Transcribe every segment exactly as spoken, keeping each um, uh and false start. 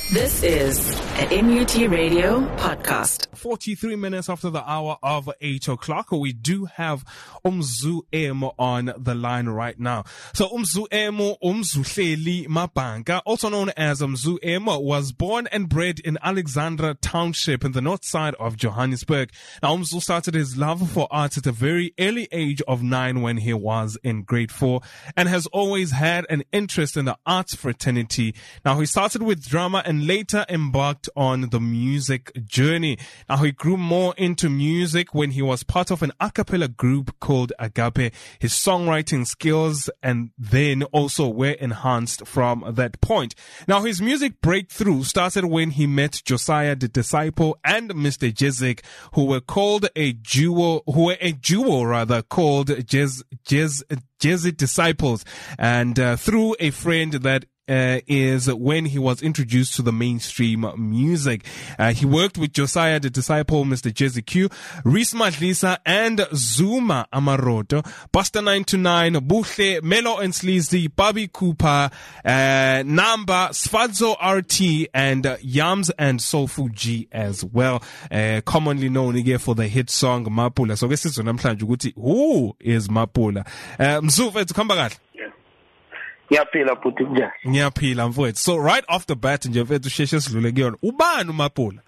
This is an N U T Radio podcast. forty-three minutes after the hour of eight o'clock, we do have Umzu Emo on the line right now. So Umzu Emo, Umzu Hleli Mabanga, also known as Umzu Emo, was born and bred in Alexandra Township in the north side of Johannesburg. Now Umzu started his love for art at a very early age of nine when he was in grade four and has always had an interest in the arts fraternity. Now he started with drama and later embarked on the music journey. Now he grew more into music when he was part of an a cappella group called Agape. His songwriting skills and then also were enhanced from that point. Now his music breakthrough started when he met Josiah the Disciple and Mister Jezik, who were called a duo, who were a duo rather called Jez, Jez, Jezik Disciples, and uh, through a friend that Uh, is when he was introduced to the mainstream music. Uh, he worked with Josiah the Disciple, Mister Jesse Q, Reese Madlisa, and Zuma Amaroto, Buster nine two nine, Buhle, Melo and Sleazy, Bobby Cooper, uh, Namba, Sfadzo R T, and uh, Yams and Soulful G as well. Uh, commonly known again for the hit song Mapula. So, guess who is Mapula? Uh, Mzufu, come back. Ngiyaphila futhi kunjani? Ngiyaphila mfowethu. So right off the bat nje mfethu usheshe sidlule kuyona. Ubani uMapula?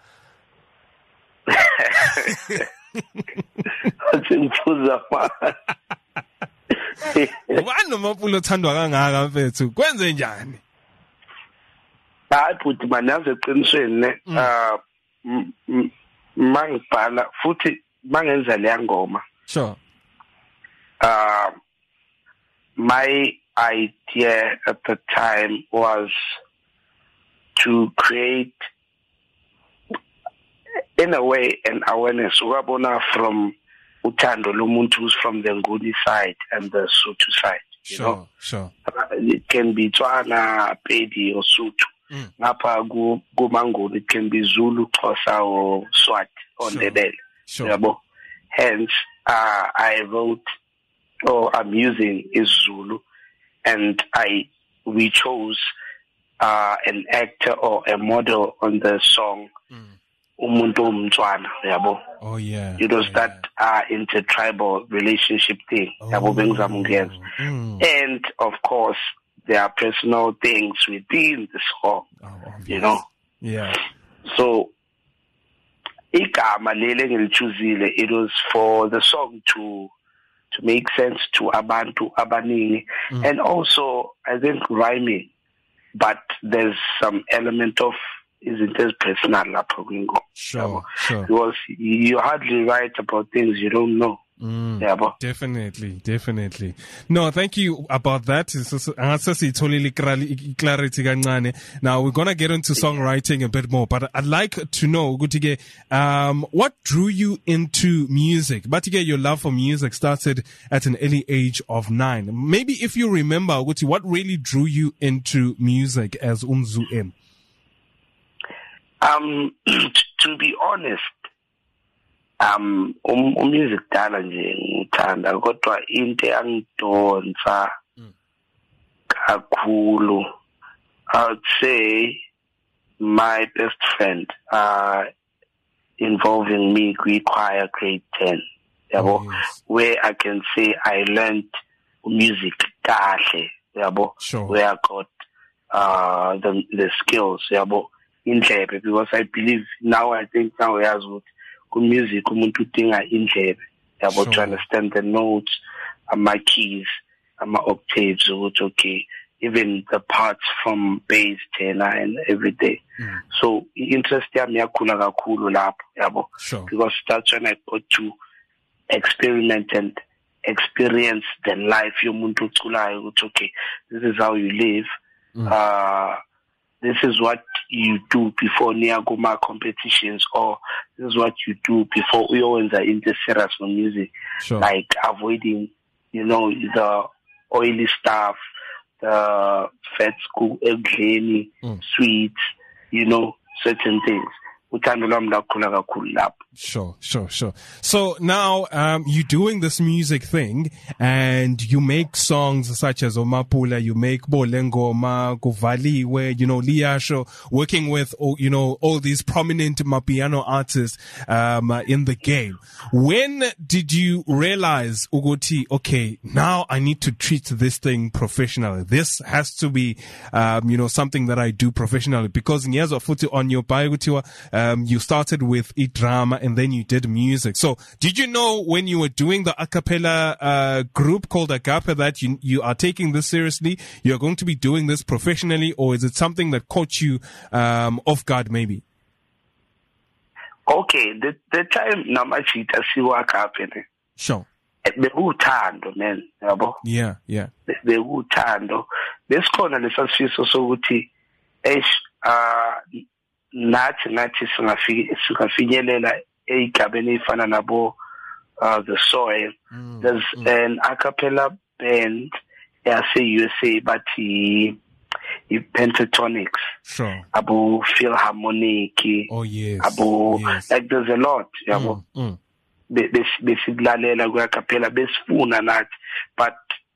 Ngiphuza manje. Ubani uMapula othandwa kangaka mfethu? Kwenze njani? Hayi futhi manje eqinisweni ne ah mangibhala futhi mangenza le ngoma. Sure. Uh my idea at the time was to create, in a way, an awareness. Wabona from Utando Lumuntu, who's from the Nguni side and the Sotho side. You sure, know? sure. It can be Tswana, Pedi, or Sotho. Napa go go Mango. It can be Zulu, Xhosa, or Swat on sure. the day. Sure. Hence, uh, I wrote, or I'm using is Zulu. And I, we chose uh, an actor or a model on the song, Umuntu Mtswana, yabo. Oh yeah. It was oh, that yeah. uh, intertribal relationship thing, oh, yabo bengizamukeza. Mm. And of course, there are personal things within the song, Oh, you know. Yeah. So, igama leli engilichuzile, it was for the song to. to make sense to abantu abaningi, mm. and also I think rhyming, but there's some element of isn't as personal lapho kingo. Sure, sure. Because you hardly write about things you don't know. Mm, yeah, definitely, definitely. No, thank you about that. Now we're gonna get into songwriting a bit more, but I'd like to know, um, what drew you into music? But your love for music started at an early age of nine. Maybe if you remember, what really drew you into music as Umzu M? Um, to be honest. Um, um, um music dala nje ngithanda kodwa into angidonsa kakhulu. I would say my best friend uh involving me with choir grade ten, yabo, oh, yes. Where I can say I learned music kahle, yabo, sure. Where I got uh the the skills, yabo, in indlebe, because I believe now I think now he has what music umuntu udinga indlebe yabo to understand the notes, my keys, my octaves, ukuthi okay, even the parts from bass, tenor and everything. Mm. So interest yami yakhula kakhulu lapho yabo, because that's when I got to experiment and experience the life yomuntu oculayo ukuthi okay, this is how you live. Mm. Uh this is what you do before Niagoma competitions, or this is what you do before we always are into serious for music. Sure. Like avoiding, you know, the oily stuff, the fat school, mm. sweets, you know, certain things. uthando lwami lakhula kakhulu lapho. Sure, sure, sure. So now um, you're doing this music thing and you make songs such as Omapula, you make Bolengoma, Kuvaliwe, you know, Liasho, working with, you know, all these prominent Mapiano artists um, in the game. When did you realize, Uguti, okay, now I need to treat this thing professionally. This has to be, um, you know, something that I do professionally. Because in years of footy on your bio, um, you started with e drama and then you did music. So did you know when you were doing the a cappella uh, group called Agape that you you are taking this seriously? You're going to be doing this professionally, or is it something that caught you um, off guard maybe? Okay, the the time namachita siwa Agape. Sure. Bekuthando man, yabo. Yeah, yeah. Bekuthando. Besikhona lesasifiso sokuthi eish uh nathi nathi singafika singafinyelela eigabeni efana nabo uh the Soil. Mm, There's mm. an a cappella band yase-U S A bathi i-Pentatonics. Sure. Abo Philharmonic. Oh yes. Abo yes. Like there's a lot, yabo. Mm, mm. Besiblalela kwa cappella besifuna nathi, but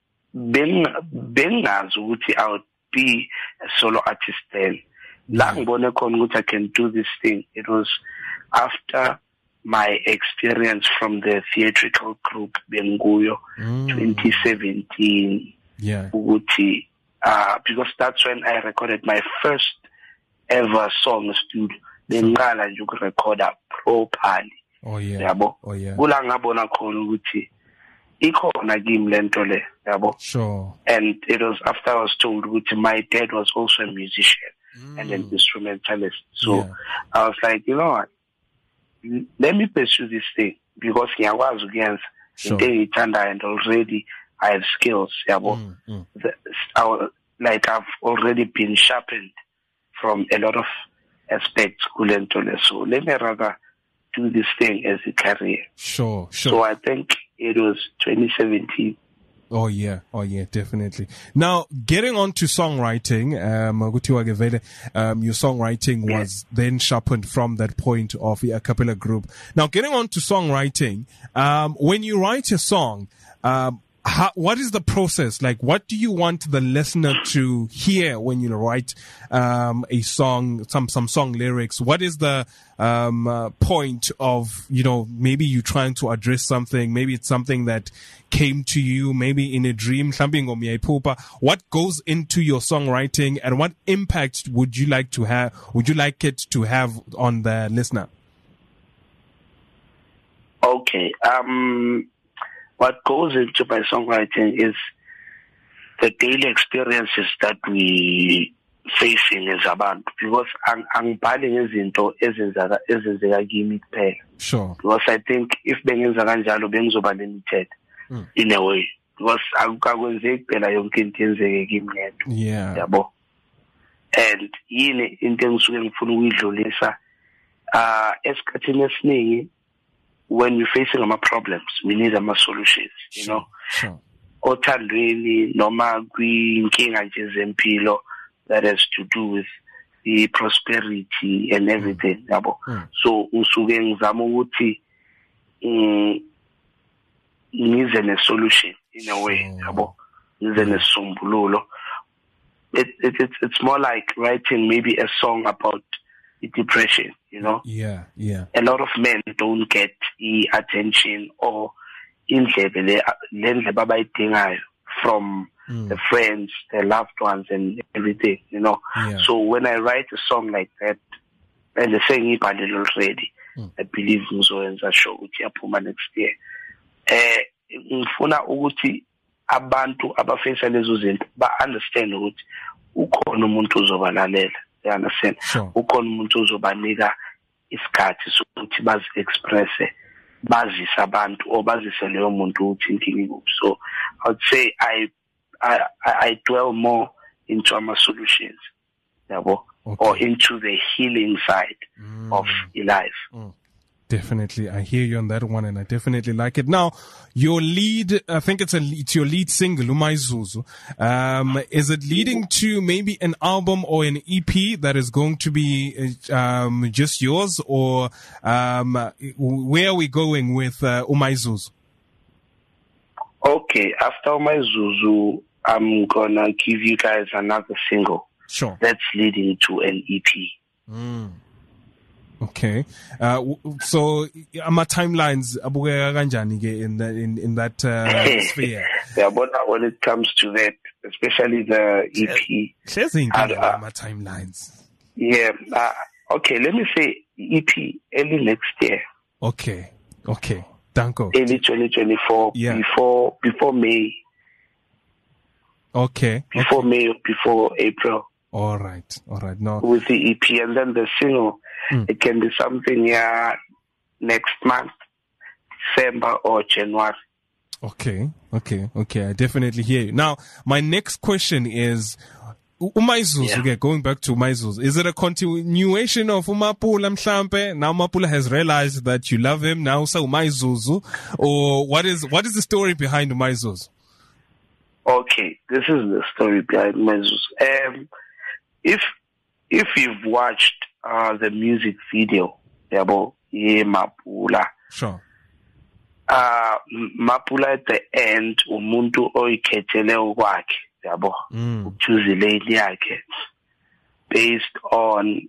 bengazi ukuthi I would be a solo artist then. La ngibone khona ukuthi I can do this thing. It was after my experience from the theatrical group Benguyo mm. twenty seventeen. Yeah. Ukuthi uh because that's when I recorded my first ever song studio. Benqala nje ukurecorda properly. Oh yeah. Yabo. Oh yeah. Kula ngabona khona ukuthi ikhona kimi lento le, yabo. Sure. And it was after I was told ukuthi my dad was also a musician mm. and an instrumentalist. So yeah. I was like, you know what? Let me pursue this thing because ngiyakwazi ukuyenza into engiyithanda and already I have skills, yabo. Mm, mm. The, I, like I've already been sharpened from a lot of aspects kulento le. So let me rather do this thing as a career. Sure, sure. So I think it was twenty seventeen. Oh yeah, oh yeah, definitely. Now, getting on to songwriting, um, um your songwriting yeah. was then sharpened from that point of the a cappella group. Now, getting on to songwriting, um, when you write a song, um, How, what is the process? Like, what do you want the listener to hear when you write um, a song, some some song lyrics? What is the um, uh, point of, you know, maybe you trying to address something, maybe it's something that came to you, maybe in a dream, something or what goes into your songwriting and what impact would you like to have, would you like it to have on the listener? Okay, um... what goes into my songwriting is the daily experiences that we facing as abantu, because angibhali ngezinto ezenzeka ezenzeka kimi kuphela. Sure. Because I think if bengenza kanjalo bengizoba limited mm. in a way, because akukwenzeki phela yonke into yenzeke kimi ngedwa. Yeah. Yabo. And yini into engisuke ngifuna ukuyidlulisa uh esikhathini esiningi when we're facing our problems, we need our solutions, you know. Sure. Othandweni noma kwinkinga nje zempilo that has to do with the prosperity and everything, yabo. Mm. So usuke ngizama ukuthi ngize ne solution in a way, yabo. Ngize nesombululo. It it it's it's more like writing maybe a song about depression, you know. Yeah, yeah. A lot of men don't get the attention or indlebe lendlebe abayidingayo from mm. the friends, their loved ones, and everything, you know. Yeah. So when I write a song like that, and the saying ibhalile already, mm. I believe ngizoyenza sure ukuthi yaphuma next year. Eh, ngifuna ukuthi abantu abafisa lezo zinto ba understand ukuthi ukhona umuntu ozobalalela. You understand? Sure. Ukhona umuntu ozobanika isikhathi sokuthi bazi express bazise abantu or bazise leyo muntu uthi inkingi kuphi. So I would say I I I dwell more into our solutions, yabo, okay. or into the healing side mm. of life. Mm. Definitely. I hear you on that one, and I definitely like it. Now, your lead, I think it's a, it's your lead single, uMayizuzu. Um, is it leading to maybe an album or an E P that is going to be, um, just yours, or, um, where are we going with, uh, uMayizuzu? Okay. After uMayizuzu, I'm gonna give you guys another single. Sure. That's leading to an E P. Mm. Okay. Uh, so, ama timelines abukeka kanjani ke in that in in that uh, sphere? Yeah, but when it comes to that, especially the E P, uh, ama timelines. Yeah. Uh, okay. Let me say E P early next year. Okay. Okay. Danko. Early twenty twenty-four. Yeah. Before before May. Okay. Before okay. May or before April. All right. All right. No. With the E P, and then the single. Mm. It can be something yeah, next month, December or January. Okay, okay, okay. I definitely hear you. Now, my next question is, uMayizuzu, yeah. okay, going back to uMayizuzu, is it a continuation of uMaPula mhlambe? Now uMaPula has realized that you love him, now so uMayizuzu, or what is what is the story behind uMayizuzu? Okay, this is the story behind uMayizuzu. Um, if if you've watched Uh, the music video, yabo, ye Mapula. Sure. Uh, Mapula at the end, umuntu oyikhethele ukwakhe, yabo, ukuchuza lady yakhe, based on,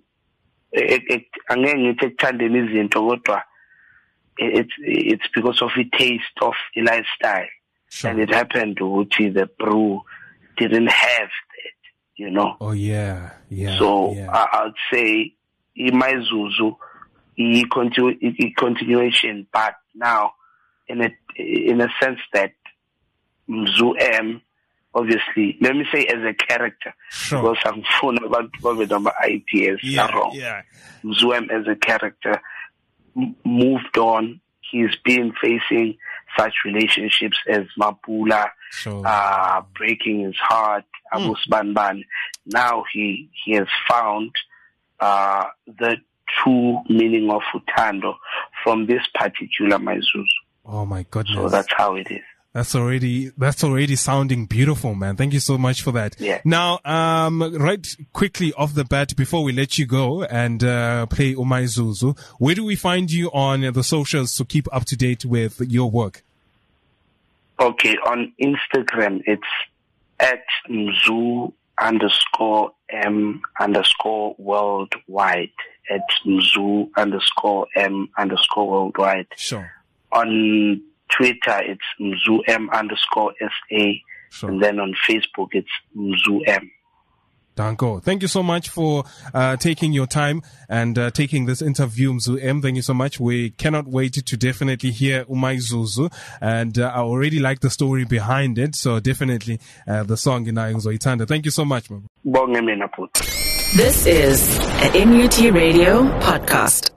angeke ngithi ekuthandeni izinto kodwa it's it's because of the taste of a lifestyle, sure. And it happened to the brew didn't have that, you know. Oh yeah, yeah. So yeah. I, I'd say. uMayizuzu, a continu- continuation, but now in a in a sense that Mzu M, obviously, let me say as a character, sure. because I'm phone about about I T S. Yeah, wrong. yeah. Mzu M as a character m- moved on. He's been facing such relationships as Mapula, sure. uh, breaking his heart, mm. Abus Banban. Now he he has found. Uh, the true meaning of Utando from this particular Mayizuzu. Oh my goodness. So that's how it is. That's already, that's already sounding beautiful, man. Thank you so much for that. Yeah. Now, um, right quickly off the bat, before we let you go and, uh, play uMayizuzu, where do we find you on the socials to keep up to date with your work? Okay. On Instagram, it's at Mzu underscore M underscore worldwide at Mzu underscore M underscore worldwide. Sure. On Twitter, it's Mzu M underscore S A. Sure. And then on Facebook, it's Mzu M. Danko, thank you so much for uh, taking your time and uh, taking this interview, Mzu M. Thank you so much. We cannot wait to definitely hear uMayizuzu, and uh, I already like the story behind it. So definitely uh, the song in Ngizoyithanda. Thank you so much, man. Bonge mina. This is an M U T Radio podcast.